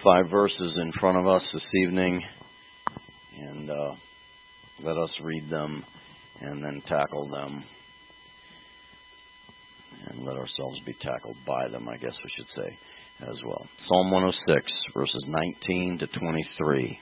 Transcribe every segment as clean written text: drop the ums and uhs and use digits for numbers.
5 verses in front of us this evening, and let us read them and then tackle them, and let ourselves be tackled by them, I guess we should say, as well. Psalm 106, verses 19 to 23.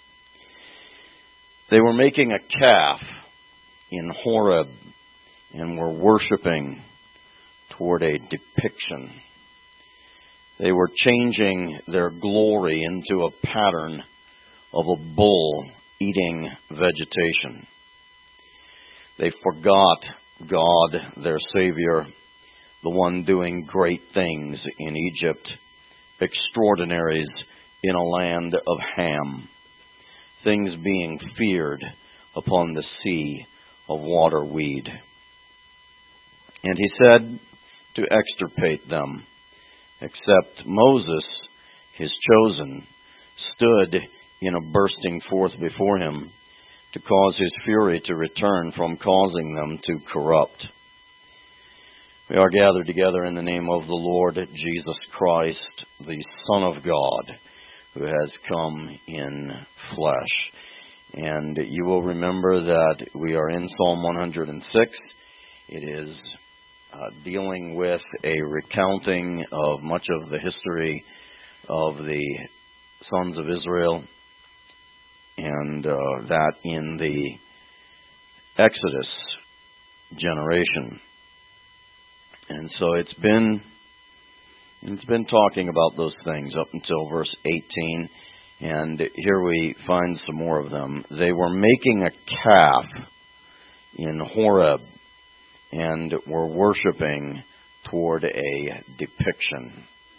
They were making a calf in Horeb and were worshiping toward a depiction. They were changing their glory into a pattern of a bull eating vegetation. They forgot God, their Savior, the one doing great things in Egypt, extraordinaries in a land of Ham, things being feared upon the sea of water weed. And he said to extirpate them, except Moses, his chosen, stood in a bursting forth before him to cause his fury to return from causing them to corrupt. We are gathered together in the name of the Lord Jesus Christ, the Son of God, who has come in flesh. And you will remember that we are in Psalm 106. It is dealing with a recounting of much of the history of the sons of Israel, and that in the Exodus generation. And so it's been talking about those things up until verse 18, and here we find some more of them. They were making a calf in Horeb and were worshiping toward a depiction.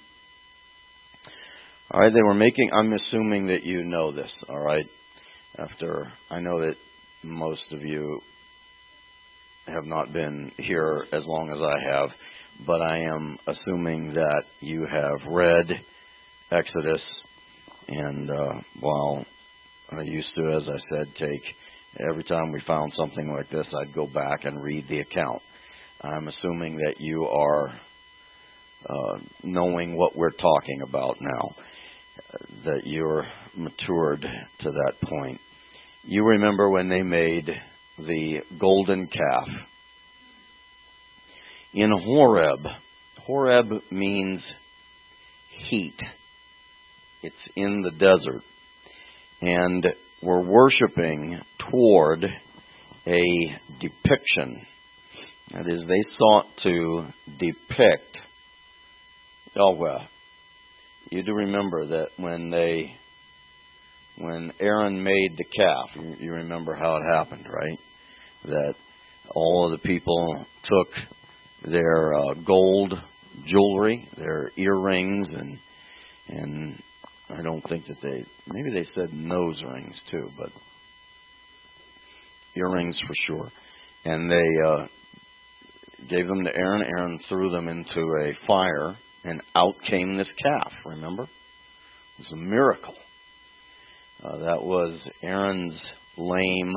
All right, they were making, I'm assuming that you know this, all right? I know that most of you have not been here as long as I have, but I am assuming that you have read Exodus, and while I used to, as I said, every time we found something like this, I'd go back and read the account. I'm assuming that you are knowing what we're talking about now, that you're matured to that point. You remember when they made the golden calf in Horeb. Horeb means heat. It's in the desert. And we're worshiping toward a depiction. That is, they sought to depict Yahweh. You do remember that when Aaron made the calf, you remember how it happened, right? That all of the people took their gold jewelry, their earrings, and I don't think that maybe they said nose rings too, but earrings for sure. And they gave them to Aaron. Aaron threw them into a fire, and out came this calf, remember? It was a miracle. That was Aaron's lame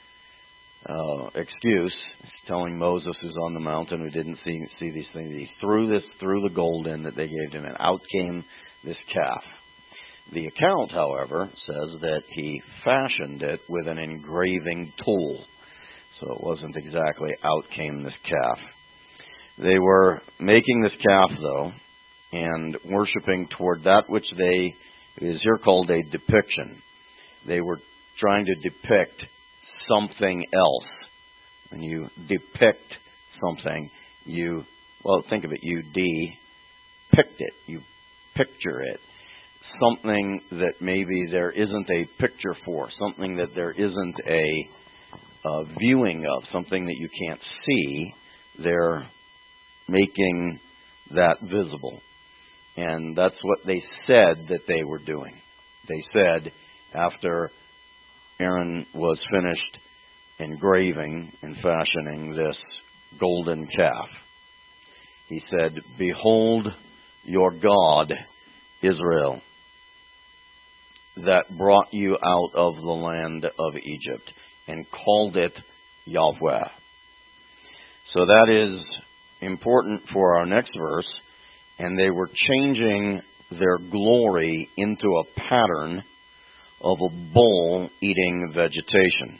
excuse. He's telling Moses, who's on the mountain, who didn't see these things. He threw the gold in that they gave him, and out came this calf. The account, however, says that he fashioned it with an engraving tool. So it wasn't exactly out came this calf. They were making this calf, though, and worshiping toward that which is here called a depiction. They were trying to depict something else. When you depict something, think of it, you depict it, you picture it. Something that maybe there isn't a picture for, something that there isn't a viewing of, something that you can't see, they're making that visible. And that's what they said that they were doing. They said, after Aaron was finished engraving and fashioning this golden calf, he said, "Behold your God, Israel, that brought you out of the land of Egypt," and called it Yahweh. So that is important for our next verse. And they were changing their glory into a pattern of a bull eating vegetation.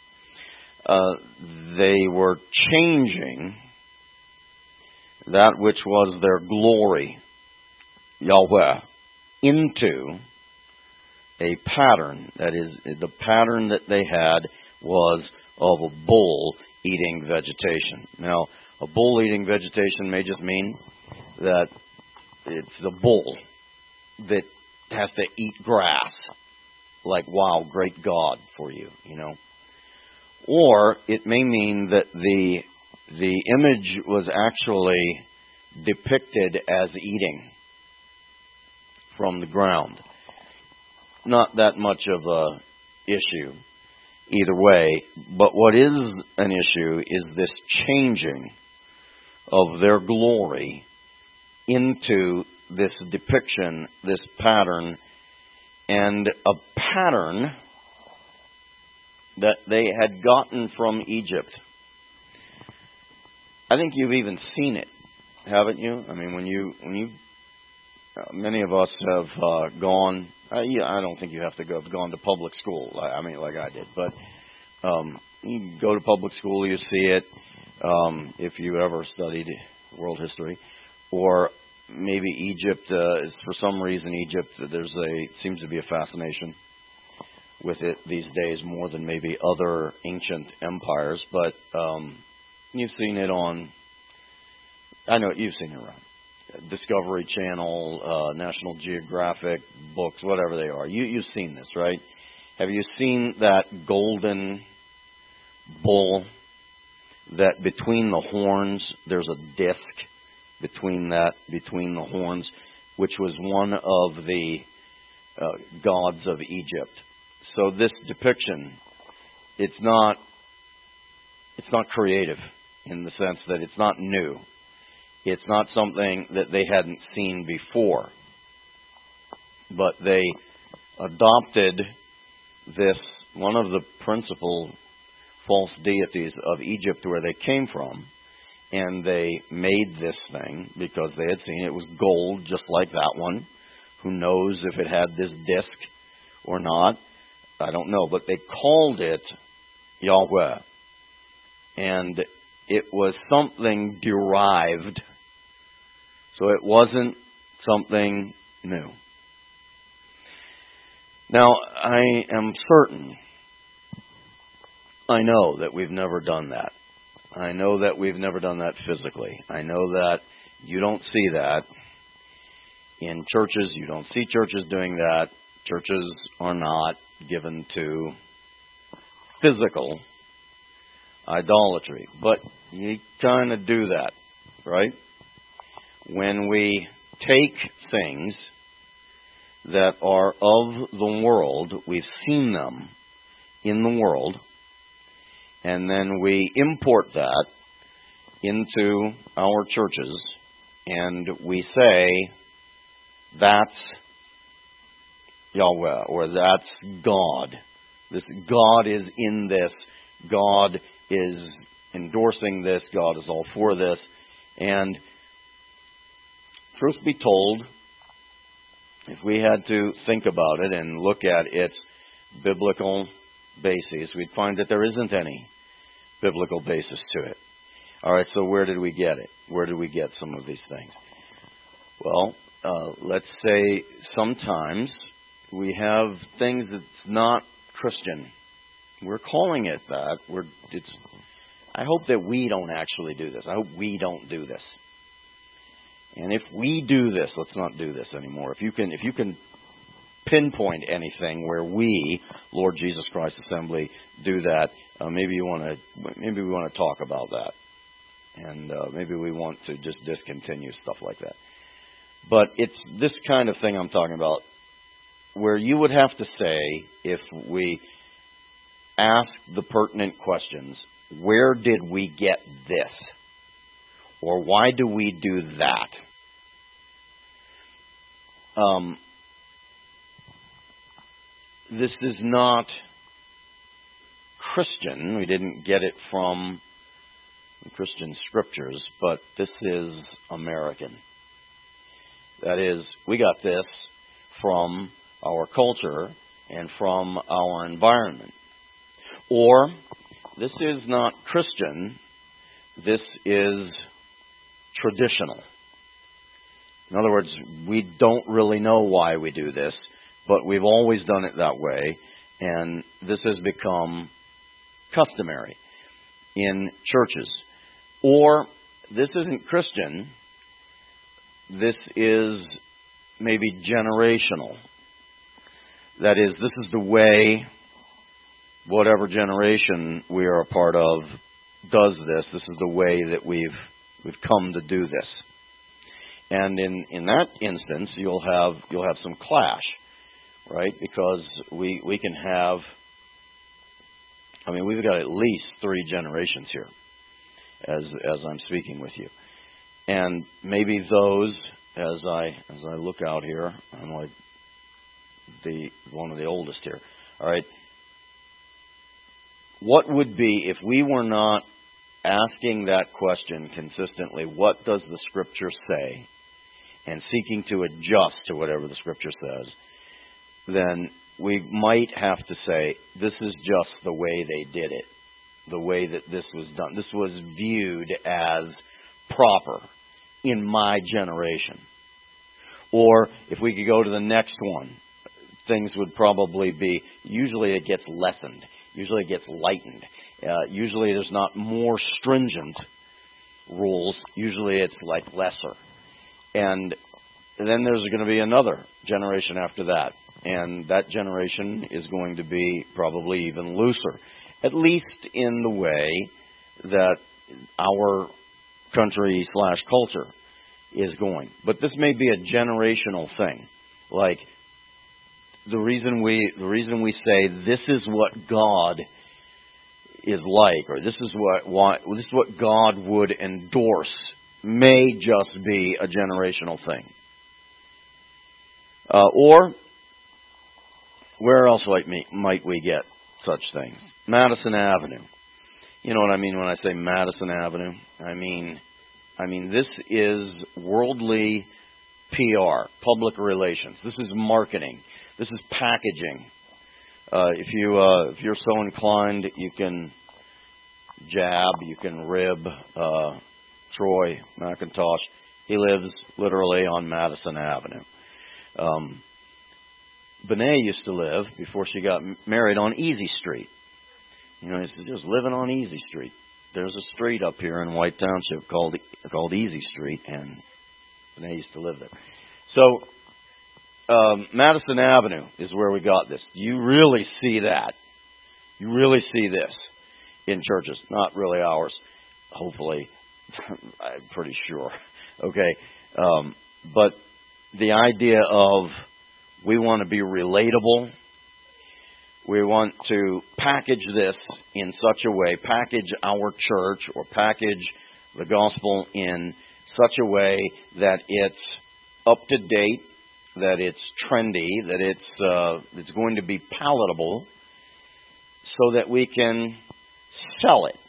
They were changing that which was their glory, Yahweh, into a pattern. That is, the pattern that they had was of a bull eating vegetation. Now, a bull eating vegetation may just mean that it's the bull that has to eat grass. Like, wow, great God for you, you know. Or it may mean that the image was actually depicted as eating from the ground. Not that much of a issue either way, but what is an issue is this changing of their glory into this depiction, this pattern, and a pattern that they had gotten from Egypt. I think you've even seen it, haven't you? I mean, when you many of us have gone. I don't think you have to have gone to public school. I mean, like I did, but you go to public school, you see it. If you ever studied world history, or maybe Egypt, for some reason, Egypt, seems to be a fascination with it these days more than maybe other ancient empires. But you've seen it I know you've seen it around Discovery Channel, National Geographic books, whatever they are. You've seen this, right? Have you seen that golden bull that between the horns there's a disc between the horns, which was one of the gods of Egypt? So this depiction, it's not creative in the sense that it's not new. It's not something that they hadn't seen before. But they adopted this, one of the principal false deities of Egypt where they came from, and they made this thing because they had seen it was gold, just like that one. Who knows if it had this disc or not? I don't know. But they called it Yahweh. And it was something derived. So it wasn't something new. Now, I am certain, I know that we've never done that. I know that we've never done that physically. I know that you don't see that in churches. You don't see churches doing that. Churches are not given to physical idolatry. But you kind of do that, right? When we take things that are of the world, we've seen them in the world, and then we import that into our churches, and we say, that's Yahweh, or that's God. This God is in this. God is endorsing this. God is all for this. And truth be told, if we had to think about it and look at its biblical basis, we'd find that there isn't any biblical basis to it. All right, so where did we get it? Where did we get some of these things? Well, let's say sometimes we have things that's not Christian. We're calling it that. I hope that we don't actually do this. I hope we don't do this. And if we do this, let's not do this anymore. If you can pinpoint anything where we, Lord Jesus Christ Assembly, do that, maybe we want to talk about that, and maybe we want to just discontinue stuff like that. But it's this kind of thing I'm talking about, where you would have to say, if we ask the pertinent questions, where did we get this? Or why do we do that? This is not Christian. We didn't get it from the Christian scriptures, but this is American. That is, we got this from our culture and from our environment. Or, this is not Christian, this is traditional. In other words, we don't really know why we do this, but we've always done it that way, and this has become customary in churches. Or, this isn't Christian, this is maybe generational. That is, this is the way whatever generation we are a part of does this. This is the way that we've come to do this. And in that instance, you'll have some clash, right? Because we can have, we've got at least 3 generations here as I'm speaking with you. And maybe those, as I look out here, I'm like one of the oldest here. All right. What would be, if we were not asking that question consistently, what does the Scripture say, and seeking to adjust to whatever the Scripture says, then we might have to say, this is just the way they did it, the way that this was done. This was viewed as proper in my generation. Or if we could go to the next one, things would probably be, usually it gets lessened. Usually it gets lightened. Usually there's not more stringent rules. Usually it's like lesser. And then there's going to be another generation after that. And that generation is going to be probably even looser, at least in the way that our country/culture is going. But this may be a generational thing. Like, the reason we say this is what God is like, or this is what God would endorse, may just be a generational thing. Or where else might we get such things? Madison Avenue. You know what I mean when I say Madison Avenue? I mean this is worldly PR, public relations. This is marketing. This is packaging. If you're so inclined, you can jab, you can rib Troy McIntosh. He lives literally on Madison Avenue. Benet used to live, before she got married, on Easy Street. He said, just living on Easy Street. There's a street up here in White Township called Easy Street, and Benet used to live there. So, Madison Avenue is where we got this. You really see that. You really see this in churches. Not really ours, hopefully. I'm pretty sure. Okay. But the idea of we want to be relatable. We want to package this in such a way, package our church or package the gospel in such a way that it's up to date, that it's trendy, that it's going to be palatable, so that we can sell it.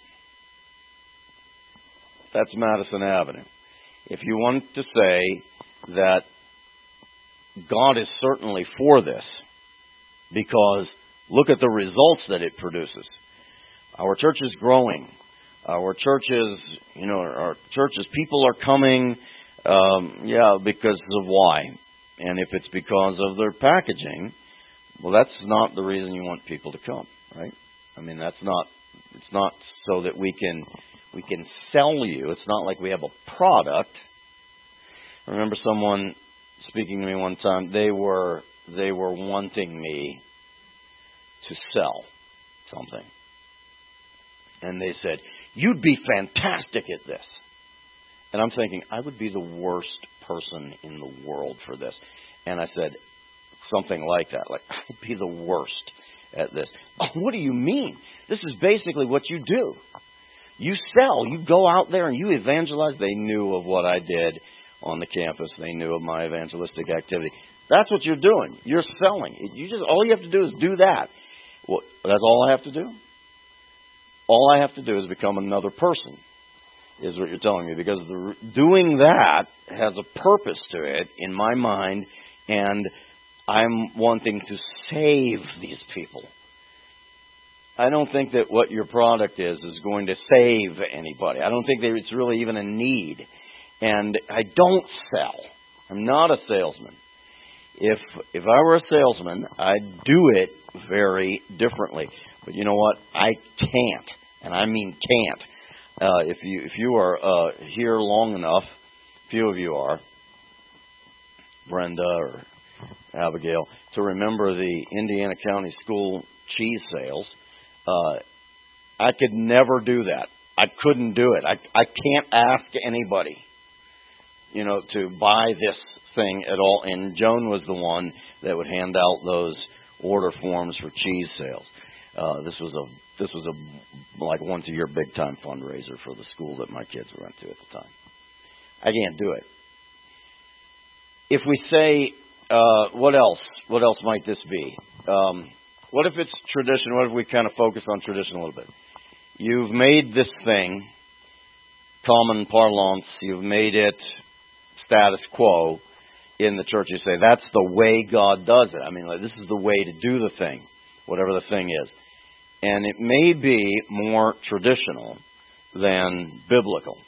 That's Madison Avenue. If you want to say that God is certainly for this, because look at the results that it produces. Our church is growing. Our churches, people are coming, because of why. And if it's because of their packaging, well, that's not the reason you want people to come, right? It's not so that we can sell you. It's not like we have a product. I remember someone speaking to me one time. They were wanting me to sell something. And they said, you'd be fantastic at this. And I'm thinking, I would be the worst person in the world for this. And I said something like that, like, I'd be the worst at this. Oh, what do you mean? This is basically what you do. You sell. You go out there and you evangelize. They knew of what I did on the campus. They knew of my evangelistic activity. That's what you're doing. You're selling. All you have to do is do that. Well, that's all I have to do? All I have to do is become another person. is what you're telling me, because doing that has a purpose to it in my mind, and I'm wanting to save these people. I don't think that what your product is going to save anybody. I don't think that it's really even a need. And I don't sell. I'm not a salesman. If I were a salesman, I'd do it very differently. But you know what? I can't, and I mean can't. If you are here long enough, few of you are, Brenda or Abigail, to remember the Indiana County School cheese sales. I could never do that. I couldn't do it. I can't ask anybody, to buy this thing at all. And Joan was the one that would hand out those order forms for cheese sales. This was a like once a year big time fundraiser for the school that my kids went to at the time. I can't do it. If we say, what else? What else might this be? What if it's tradition? What if we kind of focus on tradition a little bit? You've made this thing common parlance. You've made it status quo in the church. You say, that's the way God does it. I mean, this is the way to do the thing, whatever the thing is. And it may be more traditional than biblical.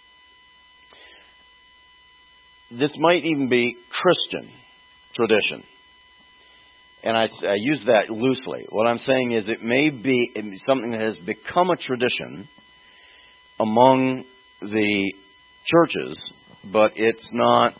This might even be Christian tradition. And I use that loosely. What I'm saying is it may be something that has become a tradition among the churches, but it's not,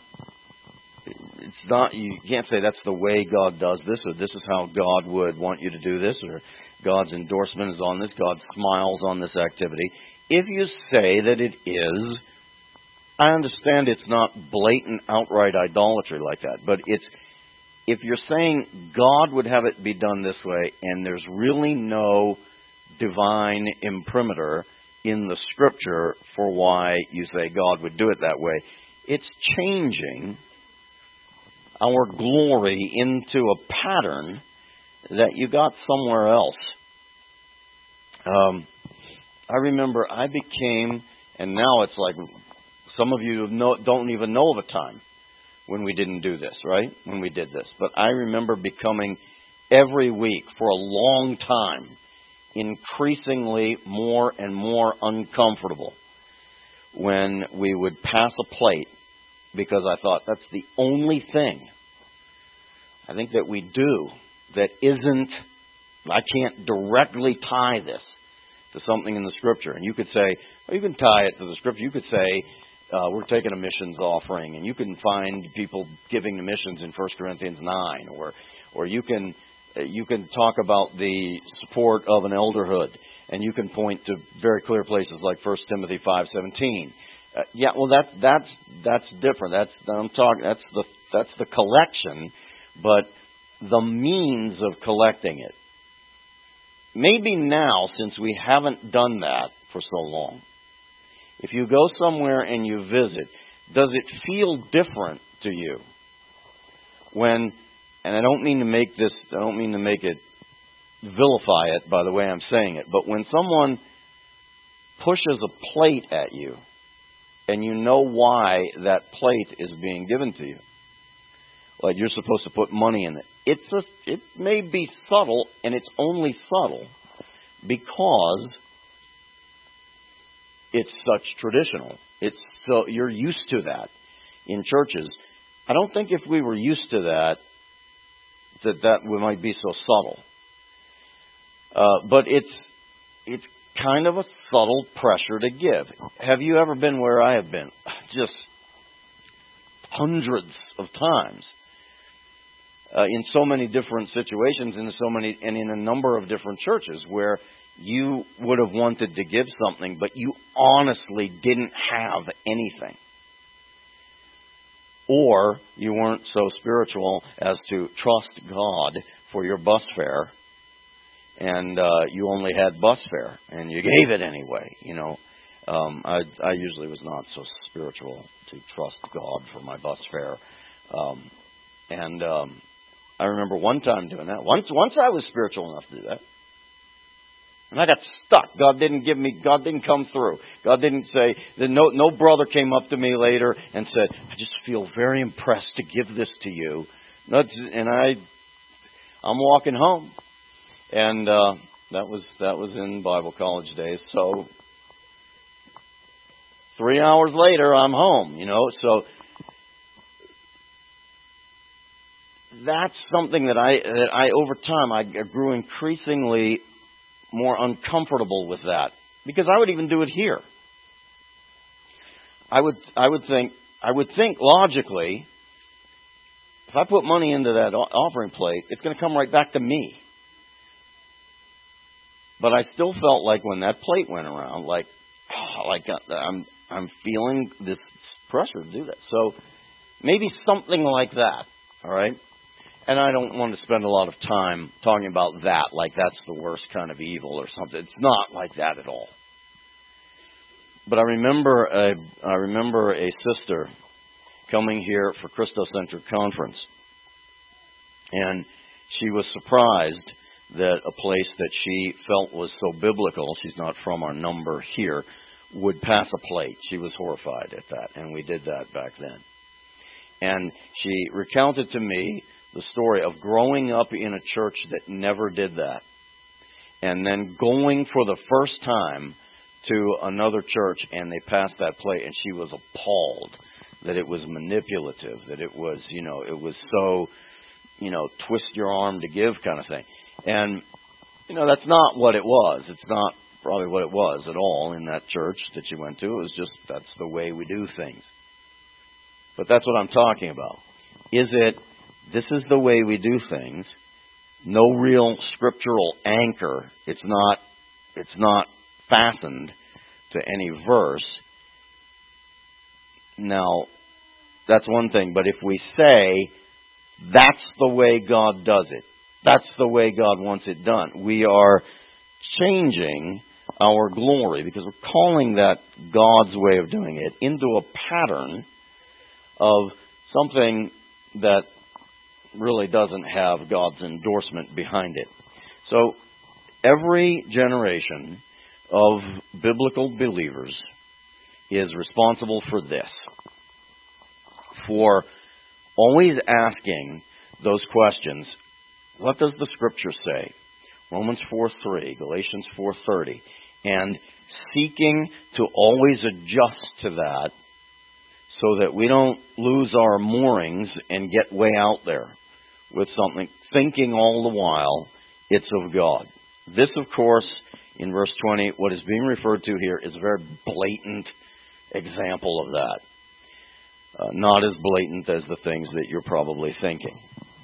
you can't say that's the way God does this, or this is how God would want you to do this, or God's endorsement is on this, God smiles on this activity. If you say that it is, I understand it's not blatant, outright idolatry like that, but if you're saying God would have it be done this way, and there's really no divine imprimatur in the Scripture for why you say God would do it that way, it's changing our glory into a pattern that you got somewhere else. I remember I became, and now it's like some of you don't even know of a time when we didn't do this, right? When we did this. But I remember becoming every week for a long time increasingly more and more uncomfortable when we would pass a plate, because I thought that's the only thing I think that we do that isn't, I can't directly tie this to something in the Scripture. And you could say, well, you can tie it to the Scripture. You could say, we're taking a missions offering, and you can find people giving to missions in 1 Corinthians 9, or you can talk about the support of an elderhood, and you can point to very clear places like 1 Timothy 5:17. That's different. That's the collection, but the means of collecting it. Maybe now, since we haven't done that for so long, if you go somewhere and you visit, does it feel different to you when, and I don't mean to make it vilify it by the way I'm saying it, but when someone pushes a plate at you and you know why that plate is being given to you, like you're supposed to put money in it, it may be subtle, and it's only subtle because it's such traditional. So you're used to that in churches. I don't think if we were used to that we might be so subtle. But it's kind of a subtle pressure to give. Have you ever been where I have been? Just hundreds of times. In so many different situations, and in a number of different churches where you would have wanted to give something, but you honestly didn't have anything. Or you weren't so spiritual as to trust God for your bus fare, and you only had bus fare, and you gave it anyway. I usually was not so spiritual to trust God for my bus fare. I remember one time doing that. Once I was spiritual enough to do that. And I got stuck. God didn't come through. God didn't say, no brother came up to me later and said, I just feel very impressed to give this to you. And I'm walking home. And that was in Bible college days. So 3 hours later, I'm home, So that's something that I over time, I grew increasingly more uncomfortable with that, because I would even do it here. I would think logically, if I put money into that offering plate, it's going to come right back to me. But I still felt like when that plate went around, I'm feeling this pressure to do that. So maybe something like that. All right. And I don't want to spend a lot of time talking about that like that's the worst kind of evil or something. It's not like that at all. But I remember a sister coming here for Christocentric Conference. And she was surprised that a place that she felt was so biblical, she's not from our number here, would pass a plate. She was horrified at that, and we did that back then. And she recounted to me the story of growing up in a church that never did that, and then going for the first time to another church, and they passed that plate, and she was appalled that it was manipulative, that it was, it was so, twist your arm to give kind of thing. And, that's not what it was. It's not probably what it was at all in that church that she went to. It was just, that's the way we do things. But that's what I'm talking about. This is the way we do things. No real scriptural anchor. It's not fastened to any verse. Now, that's one thing. But if we say, that's the way God does it, that's the way God wants it done, we are changing our glory, because we're calling that God's way of doing it into a pattern of something that really doesn't have God's endorsement behind it. So every generation of biblical believers is responsible for this, for always asking those questions. What does the Scripture say? Romans 4:3, Galatians 4:30, and seeking to always adjust to that so that we don't lose our moorings and get way out there with something, thinking all the while it's of God. This, of course, in verse 20, what is being referred to here is a very blatant example of that. Not as blatant as the things that you're probably thinking.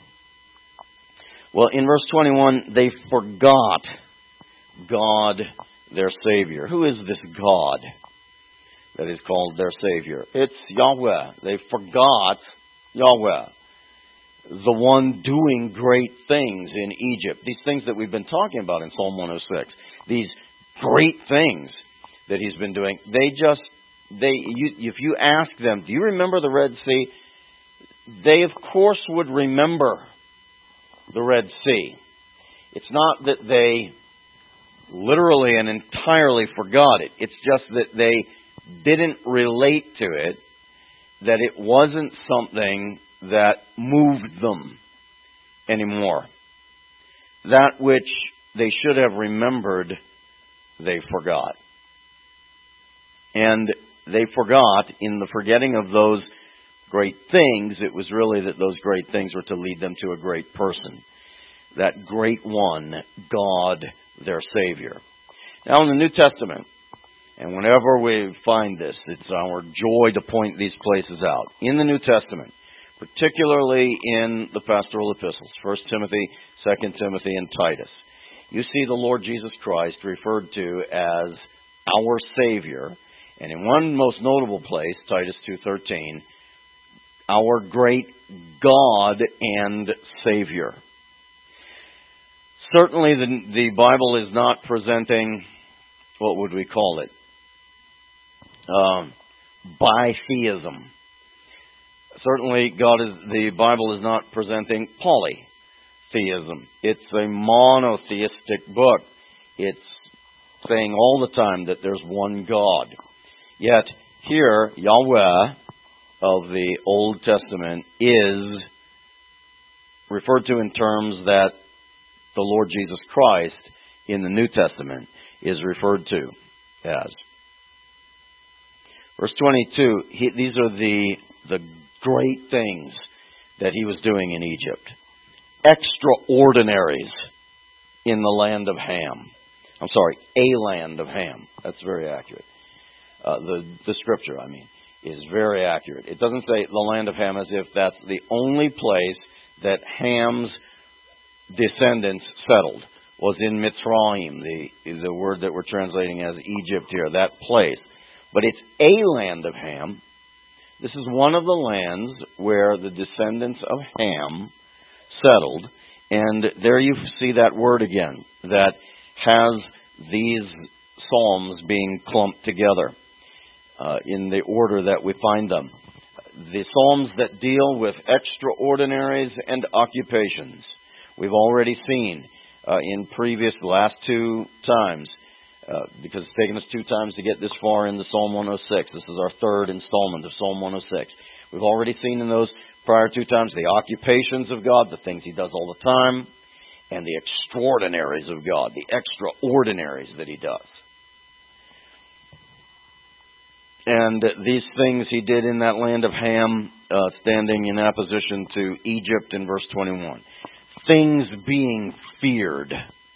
Well, in verse 21, they forgot God, their Savior. Who is this God that is called their Savior? It's Yahweh. They forgot Yahweh, the one doing great things in Egypt. These things that we've been talking about in Psalm 106. These great things that He's been doing. If you ask them, do you remember the Red Sea? They, of course, would remember the Red Sea. It's not that they literally and entirely forgot it. It's just that they didn't relate to it, that it wasn't something that moved them anymore. That which they should have remembered, they forgot. And they forgot, in the forgetting of those great things, it was really that those great things were to lead them to a great person. That great one, God, their Savior. Now in the New Testament, and whenever we find this, it's our joy to point these places out. In the New Testament, particularly in the pastoral epistles, 1 Timothy, 2 Timothy, and Titus, you see the Lord Jesus Christ referred to as our Savior. And in one most notable place, Titus 2:13, our great God and Savior. Certainly the Bible is not presenting, what would we call it? Bitheism. Certainly the Bible is not presenting polytheism. It's a monotheistic book. It's saying all the time that there's one God. Yet here, Yahweh of the Old Testament is referred to in terms that the Lord Jesus Christ in the New Testament is referred to as. Verse 22, these are the great things that he was doing in Egypt. Extraordinaries in the land of Ham. I'm sorry, a land of Ham. That's very accurate. The scripture, is very accurate. It doesn't say the land of Ham as if that's the only place that Ham's descendants settled, was in Mitzrayim, the word that we're translating as Egypt here, that place. But it's a land of Ham. This is one of the lands where the descendants of Ham settled. And there you see that word again, that has these psalms being clumped together in the order that we find them. The psalms that deal with extraordinaries and occupations. We've already seen in previous last two times, because it's taken us 2 times to get this far into Psalm 106. This is our third installment of Psalm 106. We've already seen in those prior 2 times the occupations of God, the things He does all the time, and the extraordinaries of God, the extraordinaries that He does. And these things He did in that land of Ham, standing in opposition to Egypt in verse 21. Things being feared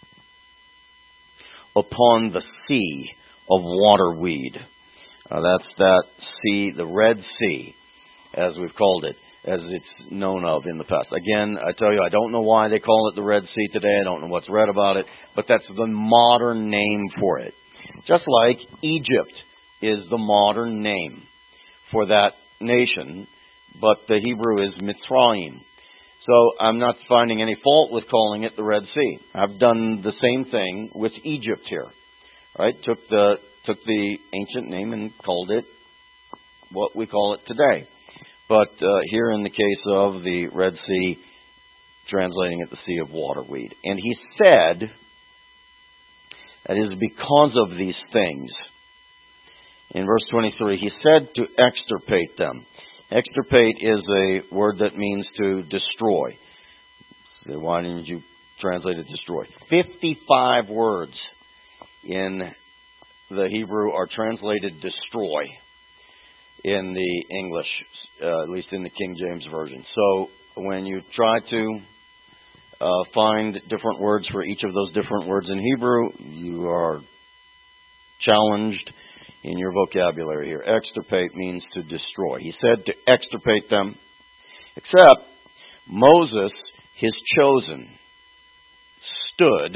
upon the sea of waterweed. That's that sea, the Red Sea, as we've called it, as it's known of in the past. Again, I tell you, I don't know why they call it the Red Sea today. I don't know what's read about it, but that's the modern name for it. Just like Egypt is the modern name for that nation, but the Hebrew is Mitzrayim. So I'm not finding any fault with calling it the Red Sea. I've done the same thing with Egypt here. Right? Took the ancient name and called it what we call it today. But here in the case of the Red Sea, translating it the Sea of Waterweed. And he said, that is because of these things. In verse 23, he said to extirpate them. Extirpate is a word that means to destroy. So why didn't you translate it destroy? 55 words in the Hebrew are translated destroy in the English, at least in the King James Version. So when you try to find different words for each of those different words in Hebrew, you are challenged in your vocabulary here. Extirpate means to destroy. He said to extirpate them, except Moses, his chosen, stood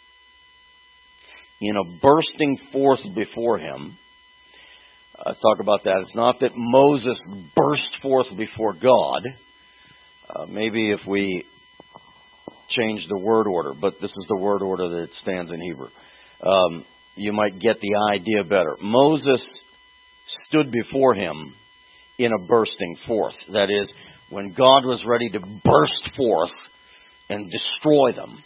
in a bursting forth before him. Talk about that. It's not that Moses burst forth before God. Maybe if we change the word order, but this is the word order that stands in Hebrew. You might get the idea better. Moses stood before him in a bursting forth. That is, when God was ready to burst forth and destroy them,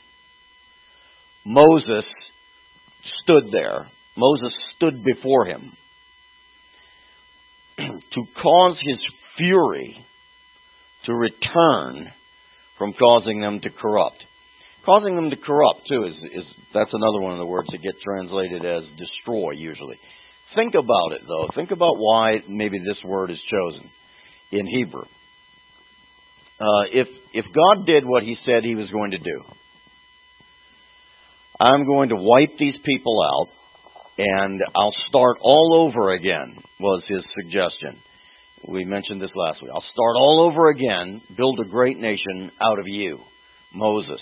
Moses stood there. Moses stood before him to cause his fury to return from causing them to corrupt. Causing them to corrupt, too, is that's another one of the words that get translated as destroy, usually. Think about it, though. Think about why maybe this word is chosen in Hebrew. If God did what He said He was going to do, I'm going to wipe these people out, and I'll start all over again, was His suggestion. We mentioned this last week. I'll start all over again, build a great nation out of you, Moses.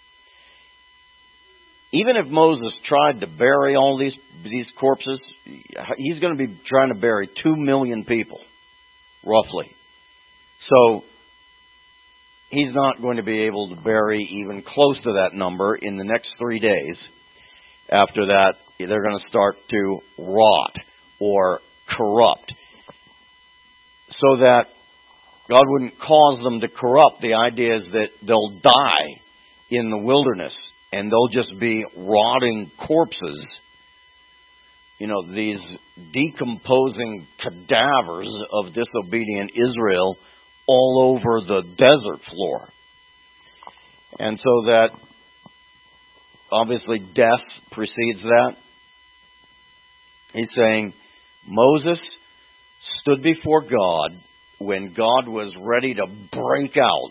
Even if Moses tried to bury all these corpses, he's going to be trying to bury 2 million people, roughly. So he's not going to be able to bury even close to that number in the next 3 days. After that, they're going to start to rot or corrupt. So that God wouldn't cause them to corrupt. The idea is that they'll die in the wilderness and they'll just be rotting corpses these decomposing cadavers of disobedient Israel all over the desert floor. And so that, obviously, death precedes that. He's saying Moses stood before God when God was ready to break out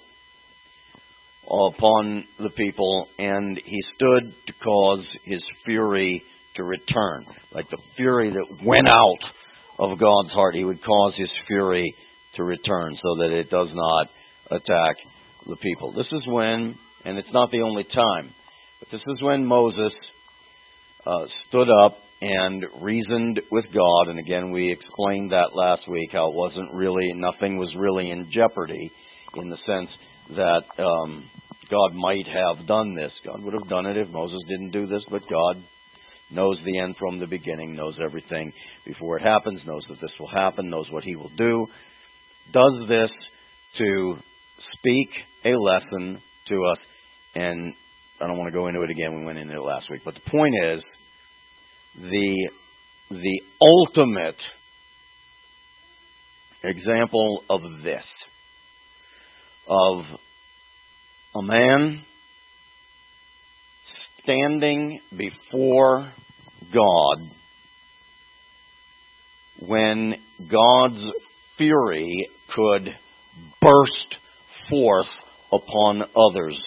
upon the people, and he stood to cause his fury to return. Like the fury that went out of God's heart, he would cause his fury to return so that it does not attack the people. This is when, and it's not the only time, but this is when Moses stood up and reasoned with God. And again, we explained that last week, how nothing was really in jeopardy, in the sense that God might have done this. God would have done it if Moses didn't do this, but God knows the end from the beginning, knows everything before it happens, knows that this will happen, knows what he will do, does this to speak a lesson to us. And I don't want to go into it again, we went into it last week, but the point is, the ultimate example of this, of a man standing before God when God's fury could burst forth upon others,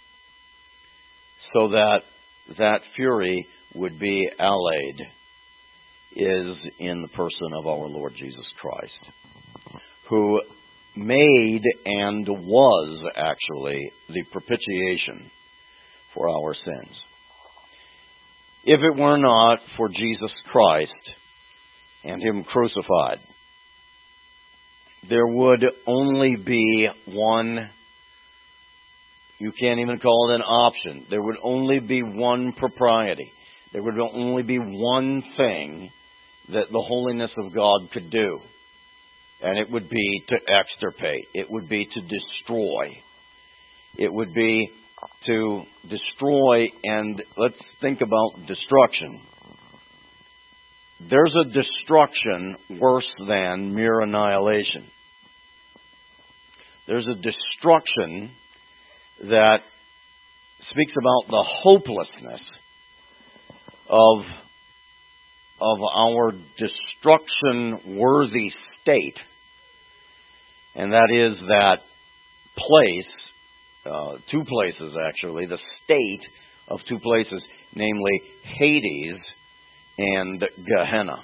so that that fury would be allayed, is in the person of our Lord Jesus Christ, who made and was actually the propitiation for our sins. If it were not for Jesus Christ and him crucified, there would only be one, you can't even call it an option, there would only be one propriety. There would only be one thing that the holiness of God could do, and it would be to extirpate. It would be to destroy. It would be to destroy, and let's think about destruction. There's a destruction worse than mere annihilation. There's a destruction that speaks about the hopelessness of our destruction-worthy state, and that is that place, two places actually, the state of two places, namely Hades and Gehenna.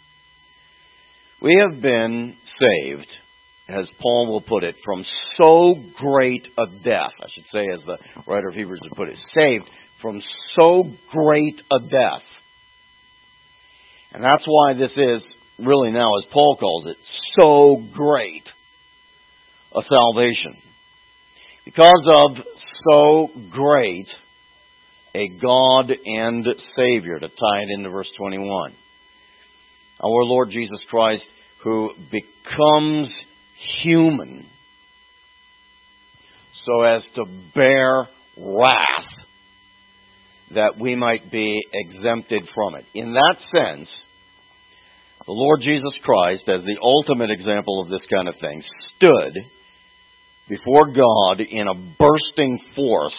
We have been saved, as Paul will put it, from so great a death, I should say, as the writer of Hebrews would put it, saved from so great a death. And that's why this is really now, as Paul calls it, so great a salvation. Because of so great a God and Savior, to tie it into verse 21. Our Lord Jesus Christ, who becomes human so as to bear wrath, that we might be exempted from it. In that sense, the Lord Jesus Christ, as the ultimate example of this kind of thing, stood before God in a bursting force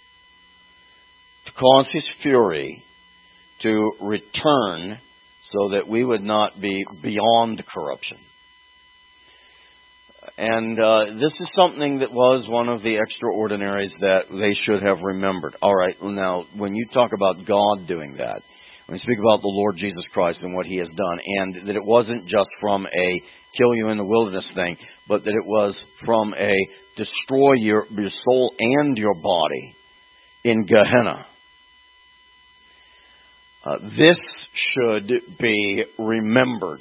to cause his fury to return so that we would not be beyond corruption. And this is something that was one of the extraordinaries that they should have remembered. All right, now, when you talk about God doing that, when you speak about the Lord Jesus Christ and what he has done, and that it wasn't just from a kill you in the wilderness thing, but that it was from a destroy your soul and your body in Gehenna. This should be remembered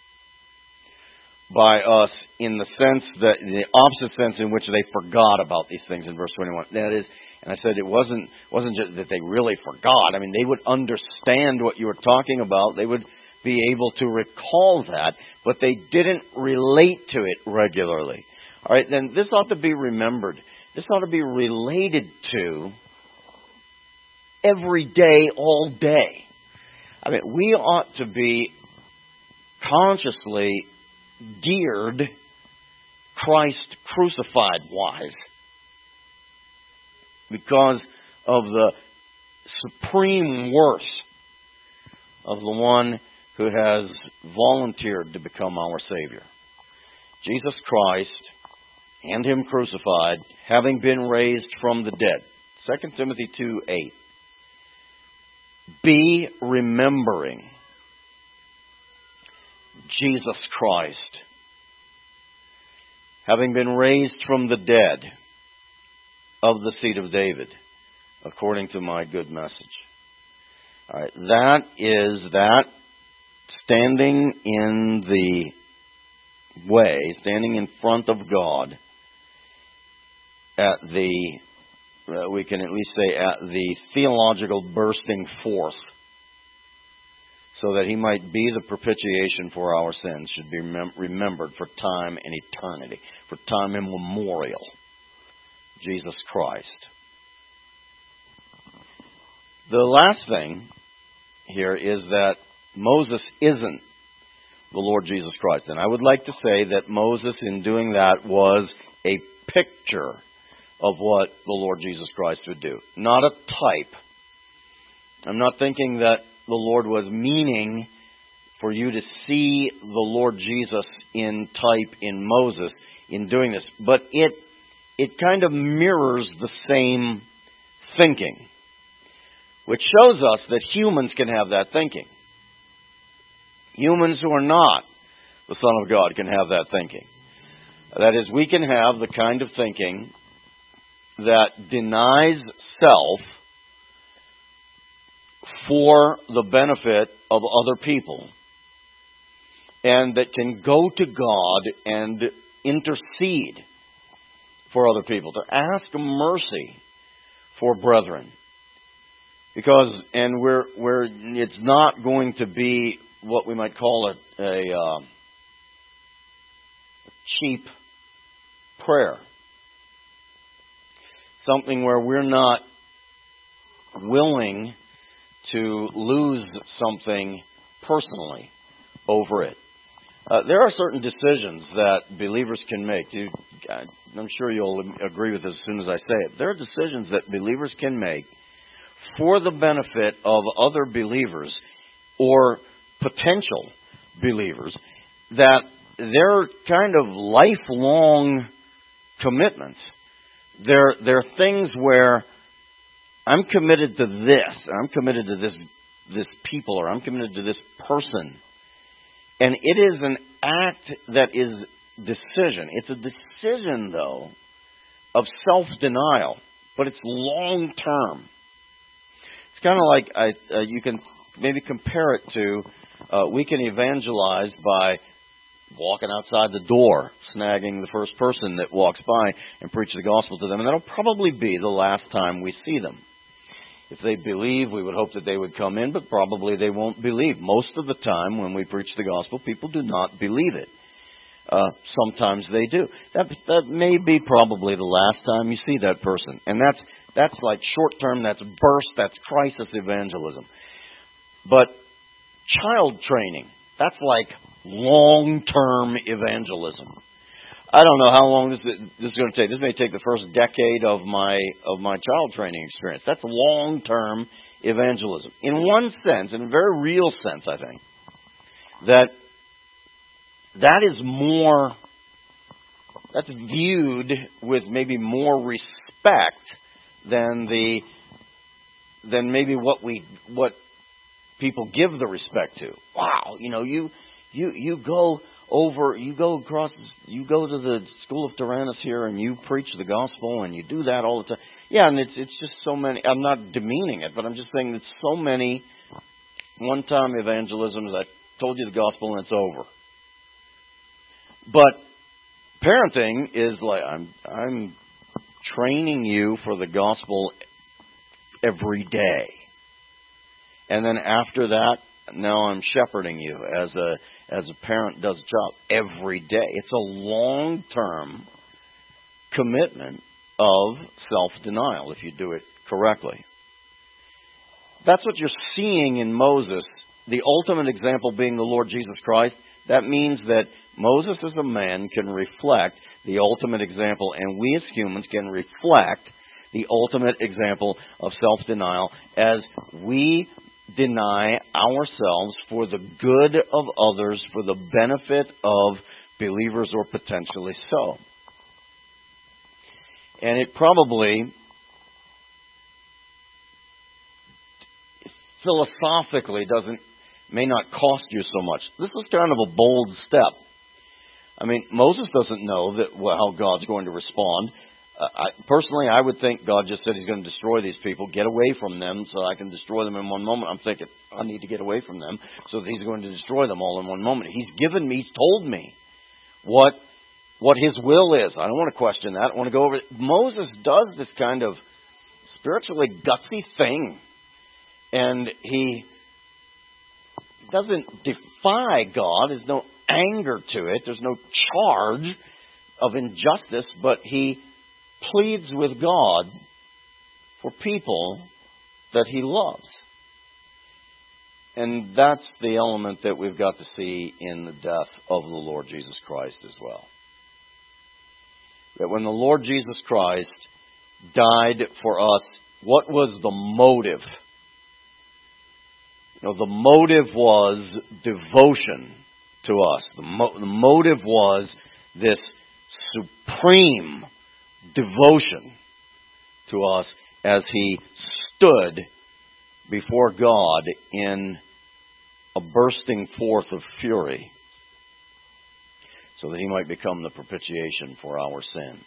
by us in the sense that, the opposite sense in which they forgot about these things in verse 21. That is, and I said it wasn't just that they really forgot. I mean, they would understand what you were talking about. They would be able to recall that, but they didn't relate to it regularly. All right, then this ought to be remembered. This ought to be related to every day, all day. I mean, we ought to be consciously geared Christ crucified wise because of the supreme worth of the one who has volunteered to become our Savior. Jesus Christ and Him crucified, having been raised from the dead. 2 Timothy 2:8. Be remembering Jesus Christ, having been raised from the dead of the seed of David, according to my good message. All right, that is that standing in the way, standing in front of God at the, we can at least say, at the theological bursting forth, so that He might be the propitiation for our sins, should be remembered for time and eternity, for time immemorial. Jesus Christ. The last thing here is that Moses isn't the Lord Jesus Christ. And I would like to say that Moses, in doing that, was a picture of what the Lord Jesus Christ would do, not a type. I'm not thinking that the Lord was meaning for you to see the Lord Jesus in type in Moses in doing this, but it kind of mirrors the same thinking, which shows us that humans can have that thinking. Humans who are not the Son of God can have that thinking. That is, we can have the kind of thinking that denies self for the benefit of other people, and that can go to God and intercede for other people, to ask mercy for brethren. Because, and it's not going to be what we might call a cheap prayer. Something where we're not willing to lose something personally over it. There are certain decisions that believers can make. I'm sure you'll agree with this as soon as I say it. There are decisions that believers can make for the benefit of other believers or potential believers, that they're kind of lifelong commitments. They're things where I'm committed to this, I'm committed to this people, or I'm committed to this person. And it is an act that is decision. It's a decision, though, of self-denial, but it's long-term. It's kind of like you can maybe compare it to we can evangelize by walking outside the door, snagging the first person that walks by and preach the gospel to them. And that'll probably be the last time we see them. If they believe, we would hope that they would come in, but probably they won't believe. Most of the time when we preach the gospel, people do not believe it. Sometimes they do. That may be probably the last time you see that person. And that's like short-term, that's burst, that's crisis evangelism. But child training, that's like long-term evangelism. I don't know how long this is going to take. This may take the first decade of my child training experience. That's long-term evangelism. In one sense, in a very real sense, I think, that is more, that's viewed with maybe more respect than maybe what people give the respect to. Wow, you go to the school of Tyrannus here and you preach the gospel and you do that all the time. Yeah, and it's just so many. I'm not demeaning it, but I'm just saying that so many one-time evangelisms. I told you the gospel and it's over. But parenting is like I'm training you for the gospel every day, and then after that, now I'm shepherding you as a parent does a child every day. It's a long-term commitment of self-denial if you do it correctly. That's what you're seeing in Moses the ultimate example being the Lord Jesus Christ, that means that Moses as a man can reflect the ultimate example, and we as humans can reflect the ultimate example of self-denial as we deny ourselves for the good of others, for the benefit of believers or potentially so. And it probably, philosophically, may not cost you so much. This is kind of a bold step. I mean, Moses doesn't know how God's going to respond. Personally, I would think God just said He's going to destroy these people. Get away from them so I can destroy them in one moment. I'm thinking, I need to get away from them so that He's going to destroy them all in one moment. He's told me what His will is. I don't want to question that. I want to go over it. Moses does this kind of spiritually gutsy thing. And he doesn't defy God. There's no anger to it. There's no charge of injustice, but he pleads with God for people that he loves. And that's the element that we've got to see in the death of the Lord Jesus Christ as well. That when the Lord Jesus Christ died for us, what was the motive? The motive was devotion to us. The motive was this supreme devotion to us as He stood before God in a bursting forth of fury so that He might become the propitiation for our sins.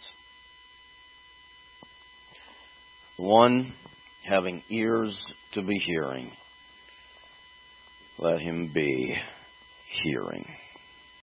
One having ears to be hearing, let him be hearing.